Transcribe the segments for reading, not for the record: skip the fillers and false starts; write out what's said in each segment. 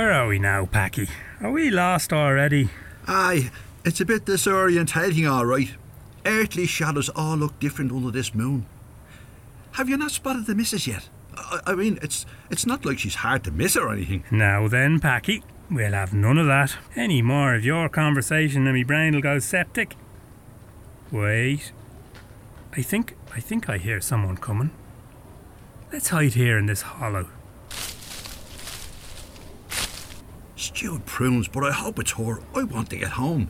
Where are we now, Packy? Are we lost already? Aye, it's a bit disorientating, all right. Earthly shadows all look different under this moon. Have you not spotted the missus yet? I mean, it's not like she's hard to miss or anything. Now then, Packy, we'll have none of that. Any more of your conversation and my brain will go septic. Wait. I think I hear someone coming. Let's hide here in this hollow. Stewed prunes, but I hope it's her. I want to get home.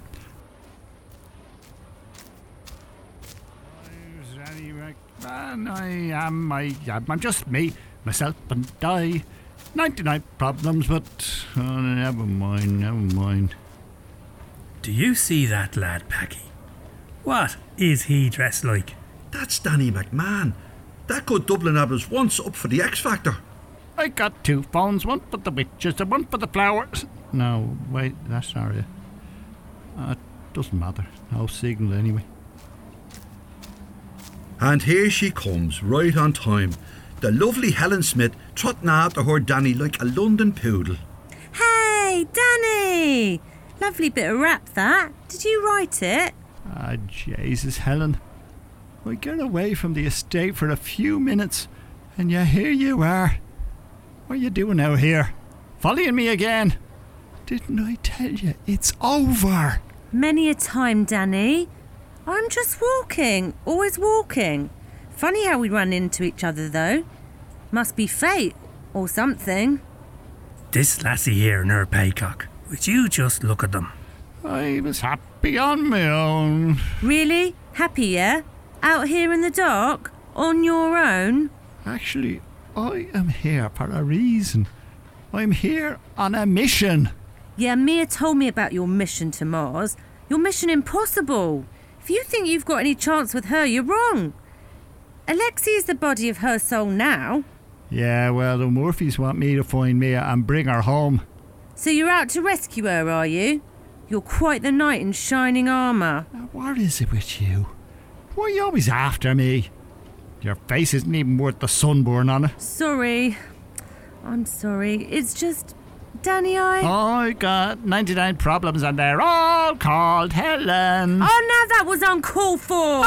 I'm just me, myself and I. 99 problems, but never mind. Do you see that lad, Packy? What is he dressed like? That's Danny McMahon. That good Dublin lad was once up for the X Factor. I got 2 phones, one for the witches and one for the flowers. No, wait, that's not it. Doesn't matter. No signal anyway. And here she comes, right on time. The lovely Helen Smith trotting after her Danny like a London poodle. Hey, Danny! Lovely bit of rap, that. Did you write it? Jesus, Helen. I get away from the estate for a few minutes, and here you are. What are you doing out here? Following me again? Didn't I tell you? It's over. Many a time, Danny. I'm just walking, always walking. Funny how we run into each other, though. Must be fate, or something. This lassie here and her paycock. Would you just look at them? I was happy on my own. Really? Happy, yeah? Out here in the dark? On your own? Actually, I am here for a reason. I'm here on a mission. Yeah, Mia told me about your mission to Mars. Your mission impossible. If you think you've got any chance with her, you're wrong. Alexi is the body of her soul now. Yeah, well, the Murphys want me to find Mia and bring her home. So you're out to rescue her, are you? You're quite the knight in shining armour. What is it with you? Why are you always after me? Your face isn't even worth the sunburn on it. Sorry. I'm sorry. It's just... Danny, I got 99 problems and they're all called Helen. Oh, now that was uncalled for.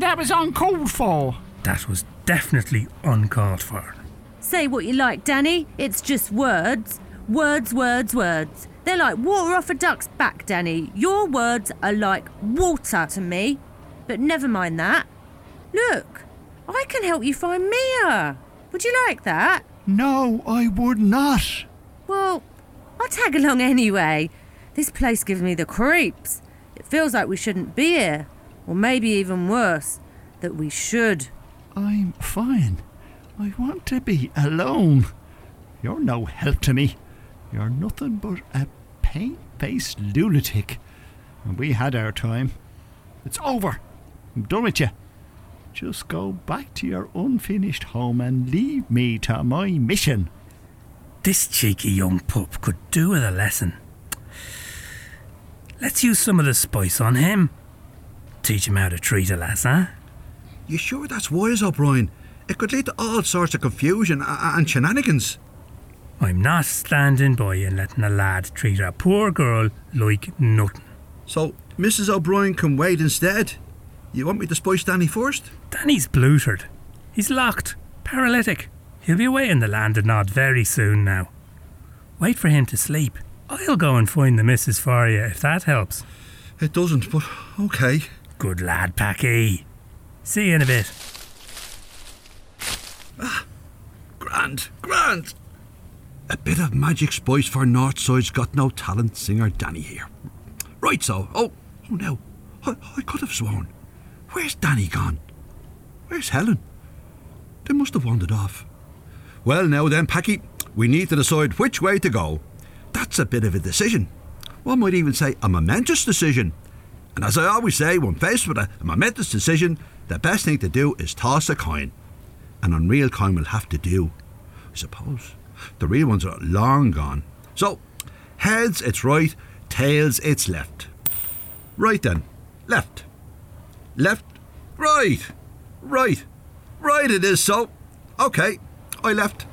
That was definitely uncalled for. Say what you like, Danny. It's just words. Words. They're like water off a duck's back, Danny. Your words are like water to me. But never mind that. Look, I can help you find Mia. Would you like that? No, I would not. Well, I'll tag along anyway. This place gives me the creeps. It feels like we shouldn't be here. Or maybe even worse, that we should. I'm fine. I want to be alone. You're no help to me. You're nothing but a pain-faced lunatic. And we had our time. It's over. I'm done with you. Just go back to your unfinished home and leave me to my mission. This cheeky young pup could do with a lesson. Let's use some of the spice on him. Teach him how to treat a lass, huh? You sure that's wise, O'Brien? It could lead to all sorts of confusion and shenanigans. I'm not standing by and letting a lad treat a poor girl like nothing. So, Mrs. O'Brien can wait instead? You want me to spice Danny first? Danny's blutered. He's locked, paralytic. He'll be away in the land of Nod very soon now. Wait for him to sleep. I'll go and find the missus for you, if that helps. It doesn't, but okay. Good lad, Packy. See you in a bit. Grand. A bit of magic spice for Northside's got no talent singer Danny here. Right so. Oh no. I could have sworn. Where's Danny gone? Where's Helen? They must have wandered off. Well now then, Packy, we need to decide which way to go. That's a bit of a decision. One might even say a momentous decision. And as I always say, when faced with a momentous decision, the best thing to do is toss a coin. An unreal coin will have to do, I suppose. The real ones are long gone. So, heads it's right, tails it's left. Right then, left, right it is so. Okay, I left.